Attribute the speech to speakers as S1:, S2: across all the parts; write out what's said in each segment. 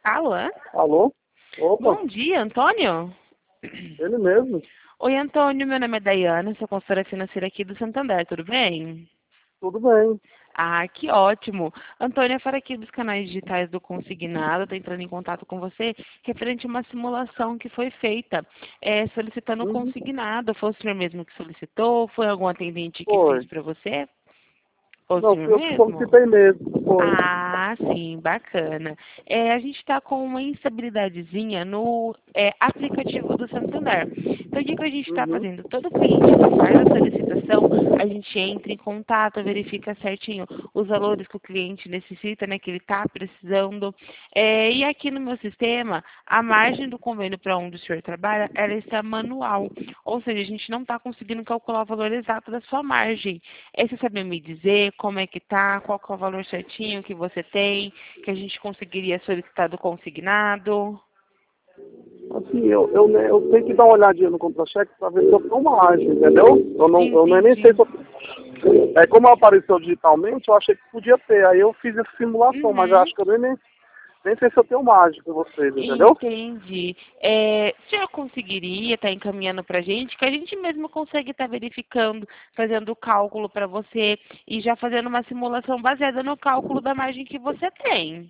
S1: Alô?
S2: Alô? Opa,
S1: Bom dia, Antônio.
S2: ele mesmo.
S1: Oi, Antônio, meu nome é Daiane, sou consultora financeira aqui do Santander, tudo bem?
S2: Tudo bem.
S1: Ah, que ótimo. Antônio, é para aqui dos canais digitais do Consignado, estou entrando em contato com você, referente a uma simulação que foi feita, solicitando o
S2: Uhum.
S1: consignado. Foi o senhor mesmo que solicitou? Foi algum atendente que fez
S2: Foi.
S1: para você? Foi o
S2: Não,
S1: senhor
S2: fui eu que
S1: mesmo?
S2: solicitei mesmo. Foi.
S1: Ah, sim, bacana. A gente está com uma instabilidadezinha no aplicativo do Santander. Então, o que que a gente está
S2: Uhum.
S1: fazendo? Todo cliente que faz a solicitação, a gente entra em contato, verifica certinho os valores que o cliente necessita, né, que ele está precisando. E aqui no meu sistema, a margem do convênio para onde o senhor trabalha, ela está manual. Ou seja, a gente não está conseguindo calcular o valor exato da sua margem. Você sabe me dizer como é que tá, qual que é o valor certinho que você tem, que a gente conseguiria solicitar do consignado?
S2: Assim, eu tenho que dar uma olhadinha no contra-cheque para ver se eu tenho margem, entendeu? Eu nem sei
S1: Entendi.
S2: se eu... Como apareceu digitalmente, eu achei que podia ter. Aí eu fiz essa simulação, mas eu
S1: Uhum.
S2: acho que eu nem sei se eu tenho margem com vocês, entendeu?
S1: Entendi. O senhor conseguiria estar encaminhando para a gente, que a gente mesmo consegue estar verificando, fazendo o cálculo para você e já fazendo uma simulação baseada no cálculo da margem que você tem.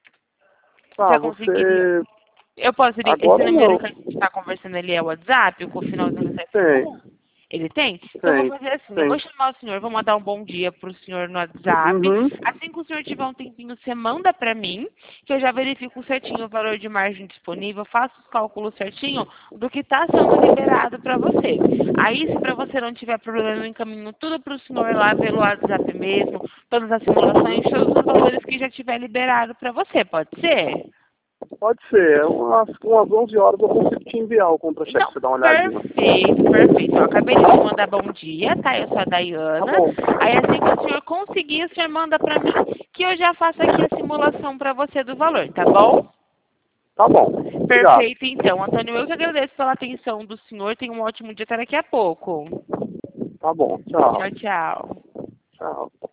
S2: Tá,
S1: Já conseguiria?
S2: você...
S1: Eu posso, esse
S2: Agora
S1: número
S2: não.
S1: que a gente está conversando ali é o WhatsApp, com o finalzinho 751?
S2: Tem,
S1: Ele tem? Então eu vou
S2: tem,
S1: fazer assim, eu vou
S2: tem.
S1: chamar o senhor, vou mandar um bom dia pro senhor no WhatsApp.
S2: Uhum.
S1: Assim que o senhor tiver um tempinho, você manda para mim, que eu já verifico certinho o valor de margem disponível, faço os cálculos certinho do que está sendo liberado para você. Aí, se para você não tiver problema, eu encaminho tudo para o senhor lá pelo WhatsApp mesmo, todas as simulações,
S2: Uhum.
S1: todos os valores que já tiver liberado para você, pode ser?
S2: Pode ser. Umas 11 horas eu consigo te enviar o contra-cheque
S1: Não,
S2: pra você dar uma olhadinha.
S1: perfeito, perfeito. Eu acabei de te mandar bom dia, tá? Eu sou a
S2: Tá
S1: Dayana.
S2: bom.
S1: Aí assim que o senhor conseguir, o senhor manda pra mim que eu já faço aqui a simulação pra você do valor, tá bom?
S2: Tá bom. Obrigado.
S1: Perfeito, então. Antônio, eu que agradeço pela atenção do senhor. Tenha um ótimo dia até daqui a pouco.
S2: Tá bom. Tchau.
S1: Tchau, tchau.
S2: Tchau.